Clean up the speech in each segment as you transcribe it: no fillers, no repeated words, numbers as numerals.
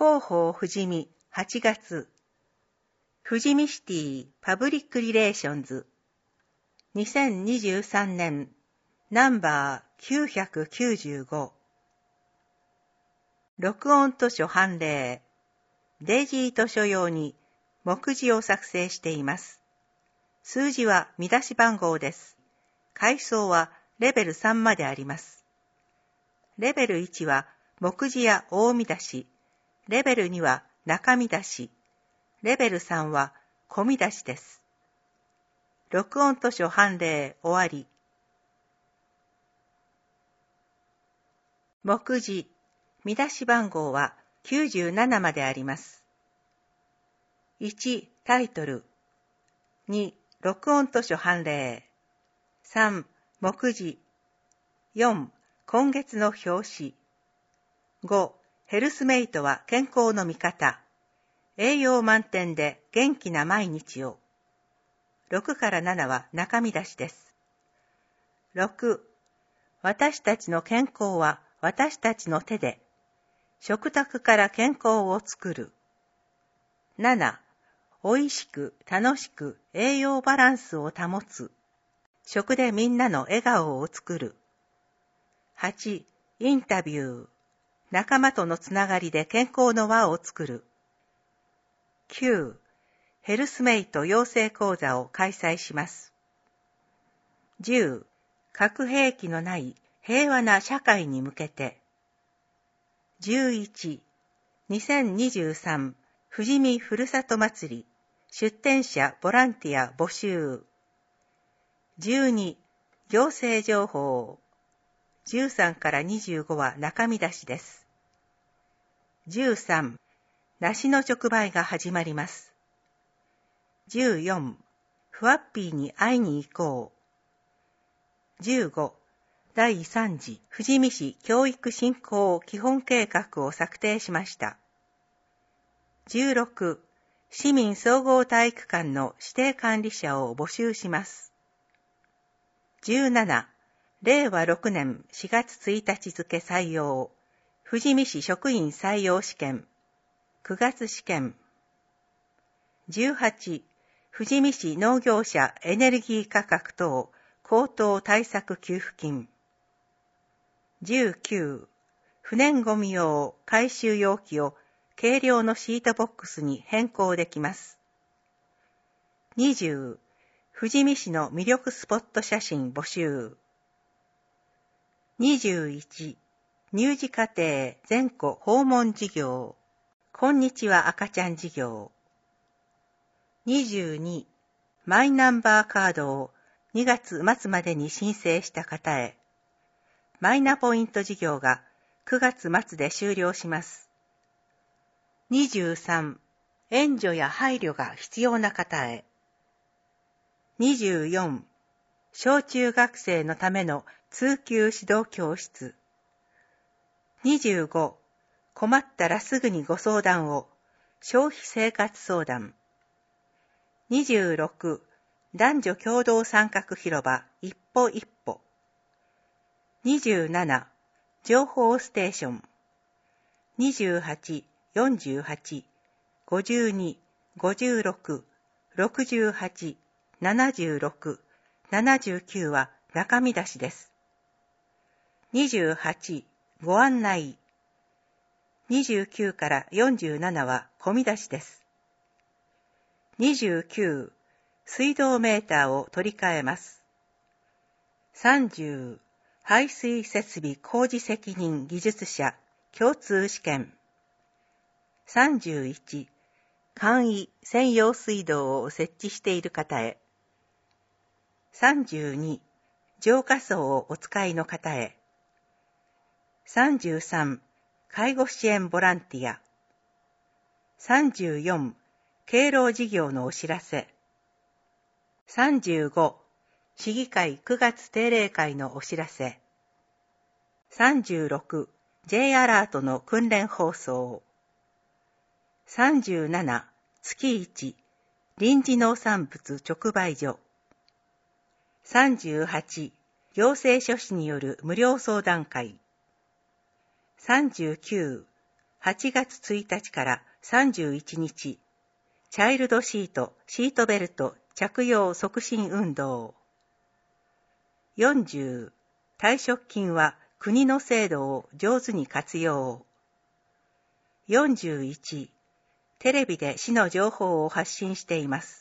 広報富士見8月富士見シティパブリックリレーションズ2023年ナンバー995録音図書判例デイジー図書用に目次を作成しています。数字は見出し番号です。階層はレベル3まであります。レベル1は目次や大見出し、レベル2は中見出し、レベル3は小見出しです。録音図書判例終わり。目次、見出し番号は97まであります。1、タイトル。2、録音図書判例。3、目次。4、今月の表紙。5、ヘルスメイトは健康の味方。栄養満点で元気な毎日を。6から7は中身出しです。6、私たちの健康は私たちの手で。食卓から健康を作る。7、おいしく楽しく栄養バランスを保つ。食でみんなの笑顔を作る。8、インタビュー。仲間とのつながりで健康の輪を作る。9、ヘルスメイト養成講座を開催します。10、核兵器のない平和な社会に向けて。11、2023富士見ふるさと祭り出展者ボランティア募集。12、行政情報。13から25は中身出しです。13、梨の直売が始まります。14、ふわっぴーに会いに行こう。15、第3次富士見市教育振興基本計画を策定しました。16、市民総合体育館の指定管理者を募集します。17、令和6年4月1日付採用、富士見市職員採用試験、9月試験。18、富士見市農業者エネルギー価格等高騰対策給付金。19、不燃ゴミ用回収容器を軽量のシートボックスに変更できます。20、富士見市の魅力スポット写真募集。21、乳児家庭全戸訪問事業。こんにちは赤ちゃん事業。22、マイナンバーカードを2月末までに申請した方へ。マイナポイント事業が9月末で終了します。23、援助や配慮が必要な方へ。24、小中学生のための通級指導教室。25、困ったらすぐにご相談を。消費生活相談。26、男女共同参画広場一歩一歩。27、情報ステーション。28、48、52、56、68、76、79は中身出しです。28、ご案内。29から47は小見出しです。29、水道メーターを取り替えます。30、排水設備工事責任技術者共通試験。31、簡易専用水道を設置している方へ。32、浄化槽をお使いの方へ。33、介護支援ボランティア。34、敬老事業のお知らせ。35、市議会9月定例会のお知らせ。36、J アラートの訓練放送。37、月1、臨時農産物直売所。38、行政書士による無料相談会。39、 8月1日から31日、チャイルドシートベルト着用促進運動。40、退職金は国の制度を上手に活用。41、テレビで市の情報を発信しています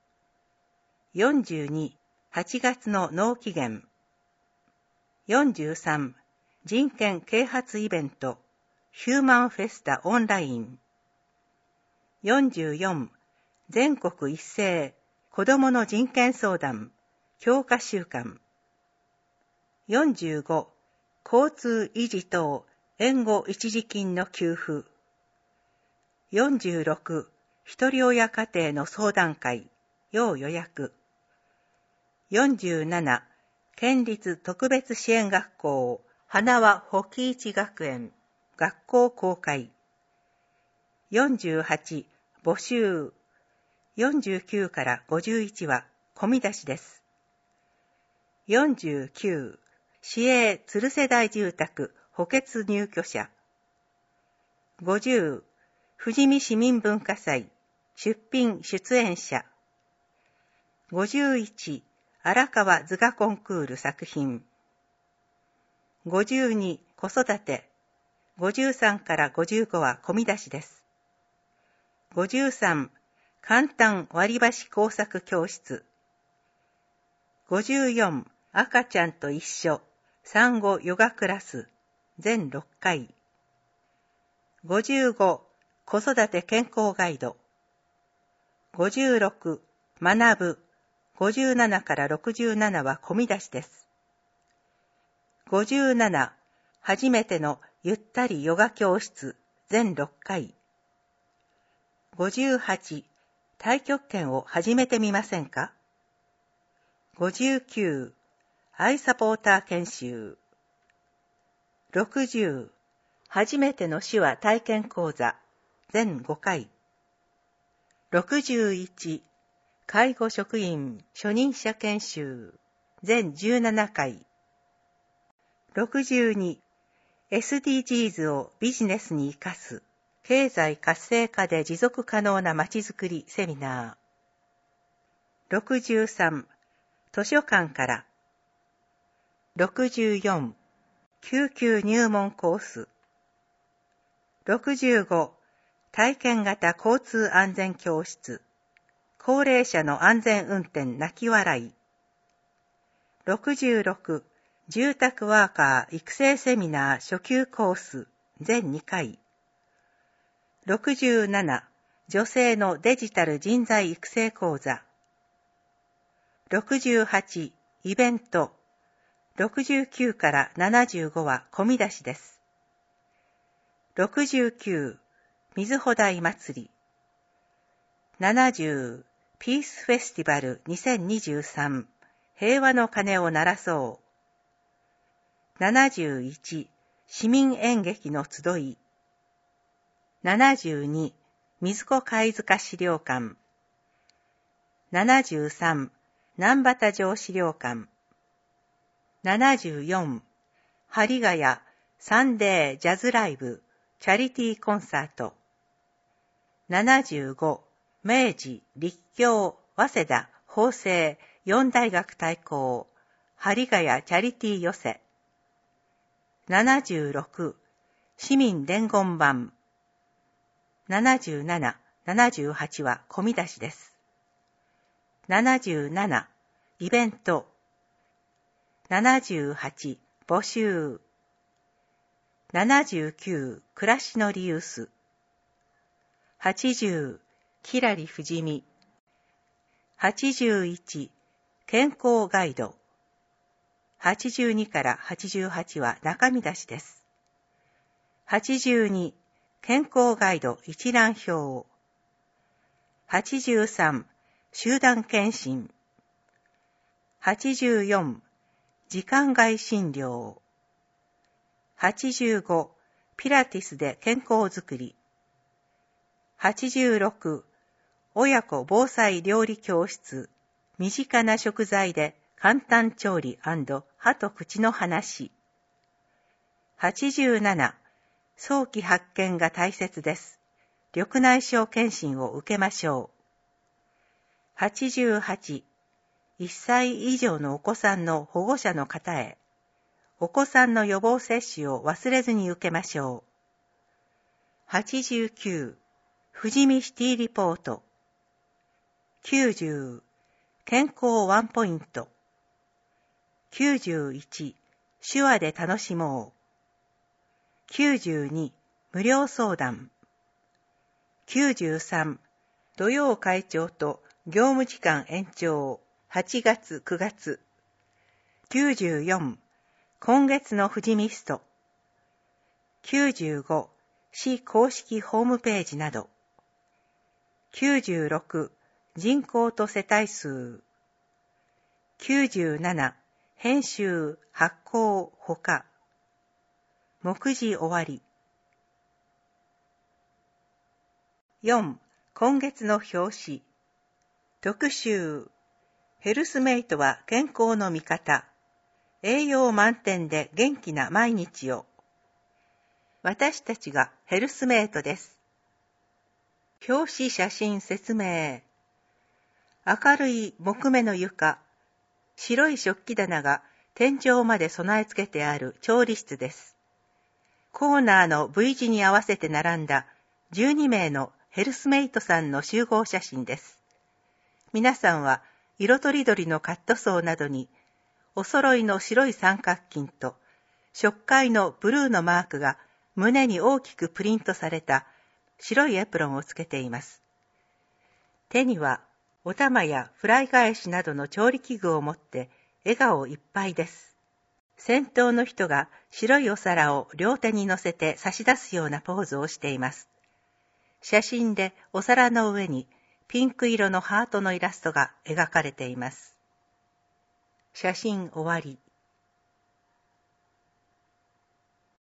。42、8月の納期限。43、人権啓発イベント、ヒューマンフェスタオンライン。44、全国一斉子どもの人権相談、強化週間。45、交通維持等援護一時金の給付。46、ひとり親家庭の相談会、要予約。47、県立特別支援学校、花輪保木市学園、学校公開。48、募集。49から51は込み出しです。49、市営鶴世代住宅補欠入居者。50、富士見市民文化祭出品出演者。51、荒川図画コンクール作品。52、子育て。53から55は込み出しです。53、簡単割箸工作教室。54、赤ちゃんと一緒産後ヨガクラス全6回。55、子育て健康ガイド。56、学ぶ。57から67は込み出しです。57、初めてのゆったりヨガ教室全6回。58、太極拳を始めてみませんか。59、アイサポーター研修。60、初めての手話体験講座全5回。61、介護職員初任者研修全17回。62、SDGs をビジネスに生かす経済活性化で持続可能なまちづくりセミナー。63、図書館から。64、救急入門コース。65、体験型交通安全教室。高齢者の安全運転泣き笑い。66、住宅ワーカー育成セミナー初級コース全2回。67、女性のデジタル人材育成講座。68、イベント。69から75は込み出しです。69、水穂台祭り。70、ピースフェスティバル2023平和の鐘を鳴らそう。71、市民演劇の集い。72、水子貝塚資料館。73、南畑城資料館。74、針ヶ谷サンデージャズライブチャリティーコンサート。75、明治、立教、早稲田、法政、4大学対抗、針ヶ谷チャリティー寄せ。76、市民伝言版。77、78は込み出しです。77、イベント。78、募集。79、暮らしのリユース。80、きらりふじみ。81、健康ガイド。82から88は中身出しです。82、健康ガイド一覧表。83、集団検診。84、時間外診療。85、ピラティスで健康づくり。86、親子防災料理教室。身近な食材で簡単調理&歯と口の話。87、 早期発見が大切です。緑内障検診を受けましょう。88、1歳以上のお子さんの保護者の方へ、お子さんの予防接種を忘れずに受けましょう。89、富士見シティリポート。90、健康ワンポイント。91、手話で楽しもう。92、無料相談。93、土曜会長と業務時間延長。8月9月。94、今月の富士ミスト。95、市公式ホームページなど。96、人口と世帯数。97、編集、発行、ほか。目次終わり。4、今月の表紙。特集。ヘルスメイトは健康の味方。栄養満点で元気な毎日を。私たちがヘルスメイトです。表紙写真説明。明るい木目の床。白い食器棚が天井まで備え付けてある調理室です。コーナーの V 字に合わせて並んだ12名のヘルスメイトさんの集合写真です。皆さんは色とりどりのカットソーなどにお揃いの白い三角巾と色階のブルーのマークが胸に大きくプリントされた白いエプロンをつけています。手にはお玉やフライ返しなどの調理器具を持って笑顔いっぱいです。先頭の人が白いお皿を両手に乗せて差し出すようなポーズをしています。写真でお皿の上にピンク色のハートのイラストが描かれています。写真終わり。